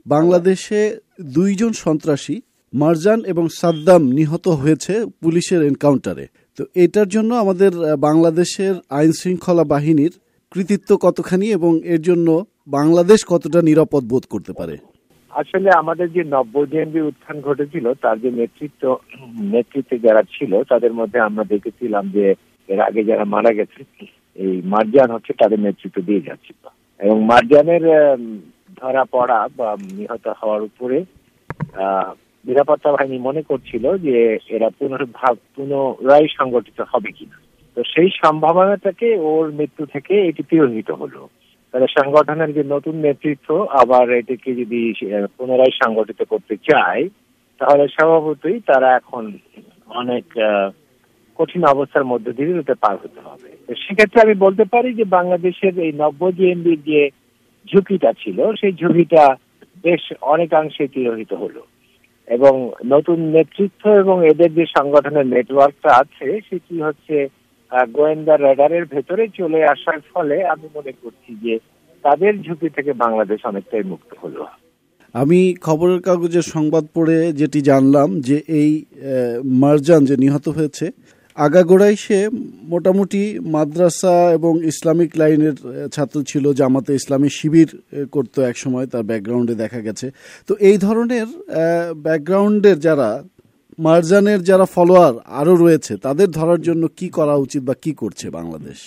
বাংলাদেশে 2 জন সন্ত্রাসী মারজান এবং সাদ্দাম নিহত হয়েছে পুলিশের এনকাউন্টারে। তো এটার জন্য আমাদের বাংলাদেশের আইন শৃঙ্খলা বাহিনীর কৃতিত্ব কতখানি এবং এর জন্য বাংলাদেশ কতটা নিরাপদ বোধ করতে পারে? আসলে আমাদের যে নব্যজেএমবি উত্থান ঘটেছিল তার যে নেতৃত্বে যারা ছিল তাদের মধ্যে আমরা দেখেছিলাম যে এর আগে যারা মারা গেছে এই মারজান হচ্ছে তাদের নেতৃত্ব দিয়ে যাচ্ছিল এবং মারজানের ধরা পড়া বা নিহত হওয়ার উপরে নিরাপত্তা বাহিনী মনে করছিল যে এরা পুনরায় সংগঠিত হবে কিনা। তো সেই সম্ভাবনাটাকে ওর মৃত্যু থেকে এটি তিরোহিত হলো। তাহলে সংগঠনের যে নতুন নেতৃত্ব আবার এটাকে যদি পুনরায় সংগঠিত করতে চায় তাহলে স্বভাবতই তারা এখন অনেক কঠিন অবস্থার মধ্যে দিয়ে পার হতে হবে। তো সেক্ষেত্রে আমি বলতে পারি যে বাংলাদেশের এই নব্যজেএমবির যে ঝুঁকিটা ছিল সেই ঝুঁকিটা বেশ অনেকাংশে তিরোহিত হলো এবং নতুন নেতৃত্ব এবং এদের যে সংগঠনের নেটওয়ার্কটা আছে সেটি হচ্ছে গোয়েন্দা রেডারের ভেতরে চলে আসার ফলে আমি মনে করছি যে তাদের ঝুঁকি থেকে বাংলাদেশ অনেকটাই মুক্ত হলো। আমি খবরের কাগজের সংবাদ পড়ে যেটি জানলাম যে এই মারজান যে নিহত হয়েছে আগাগোড়াই সে মোটামুটি মাদ্রাসা এবং ইসলামিক লাইনের ছাত্র ছিল, জামাতে ইসলামী শিবির করতো এক সময়, তার ব্যাকগ্রাউন্ডে দেখা গেছে। তো এই ধরনের ব্যাকগ্রাউন্ডের যারা মারজানের যারা ফলোয়ার আরো রয়েছে তাদের ধরার জন্য কি করা উচিত বা কি করছে বাংলাদেশ?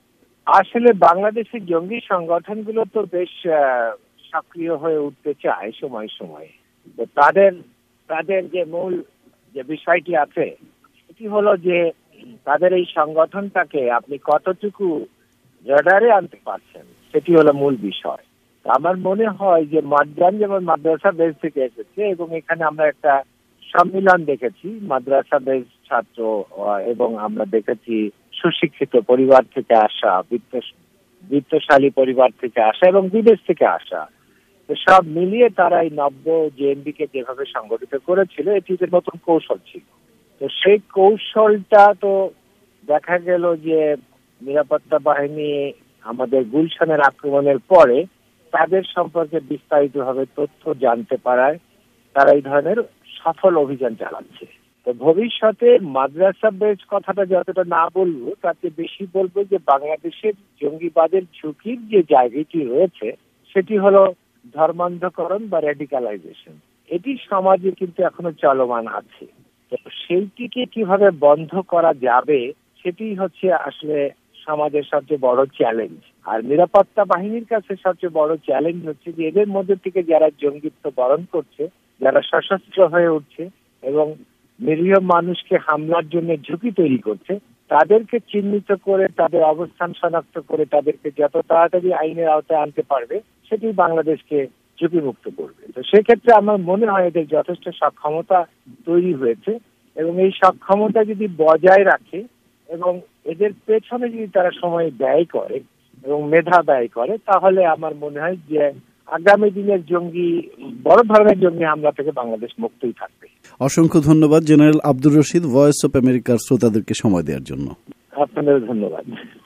আসলে বাংলাদেশের জঙ্গি সংগঠনগুলো তো বেশ সক্রিয় হয়ে উঠতে চায় সময় সময়। তো তাদের যে মূল যে বিষয়টি আছে সেটি হলো যে তাদের এই সংগঠনটাকে আপনি কতটুকু রাডারে আনতে পারছেন সেটি হলো মূল বিষয়। আমার মনে হয় যে মারজান যেমন মাদ্রাসা বেস থেকে এসেছে এবং এখানে আমরা একটা সম্মিলন দেখেছি মাদ্রাসা বেস ছাত্র এবং আমরা দেখেছি সুশিক্ষিত পরিবার থেকে আসা, বিত্তশালী পরিবার থেকে আসা এবং বিদেশ থেকে আসা। তো সব মিলিয়ে তারা এই নব্য জেএমবি কে যেভাবে সংগঠিত করেছিল এটি নতুন কৌশল ছিল। তো সেই কৌশলটা তো দেখা গেল যে নিরাপত্তা বাহিনী আমাদের গুলশানের আক্রমণের পরে তাদের সম্পর্কে বিস্তারিতভাবে তথ্য জানতে পারায় তারা এই ধরনের সফল অভিযান চালাচ্ছে। তো ভবিষ্যতে মাদ্রাসা বেস কথাটা যতটা না বলবো তাতে বেশি বলবো যে বাংলাদেশের জঙ্গিবাদের ঝুঁকির যে জায়গাটি রয়েছে সেটি হলো ধর্মান্ধকরণ বা রেডিকালাইজেশন। এটি সমাজে কিন্তু এখনো চলমান আছে। তো সেইটিকে কিভাবে বন্ধ করা যাবে সেটি হচ্ছে আসলে সমাজের সবচেয়ে বড় চ্যালেঞ্জ। আর নিরাপত্তা বাহিনীর কাছে সবচেয়ে বড় চ্যালেঞ্জ হচ্ছে যে এদের মধ্যে থেকে যারা জঙ্গিত্ব বরণ করছে, যারা সশস্ত্র হয়ে উঠছে এবং নিরীহ মানুষকে হামলার জন্য ঝুঁকি তৈরি করছে তাদেরকে চিহ্নিত করে তাদের অবস্থান শনাক্ত করে তাদেরকে যত তাড়াতাড়ি আইনের আওতায় আনতে পারবে সেটি বাংলাদেশকে ঝুঁকিমুক্ত করবে। তো সেক্ষেত্রে আমার মনে হয় এদের যথেষ্ট সক্ষমতা তৈরি হয়েছে এবং এই সক্ষমতা যদি বজায় রাখে এবং এদের পেছনে যদি তারা সময় ব্যয় করে এবং মেধা ব্যয় করে তাহলে আমার মনে হয় যে আগামী দিনের বড় ধরনের জঙ্গি হামলা থেকে বাংলাদেশ মুক্তই থাকবে। অসংখ্য ধন্যবাদ general Abdur Rashid, voice of আমেরিকার শ্রোতাদেরকে সময় দেওয়ার জন্য। আপনাদের ধন্যবাদ।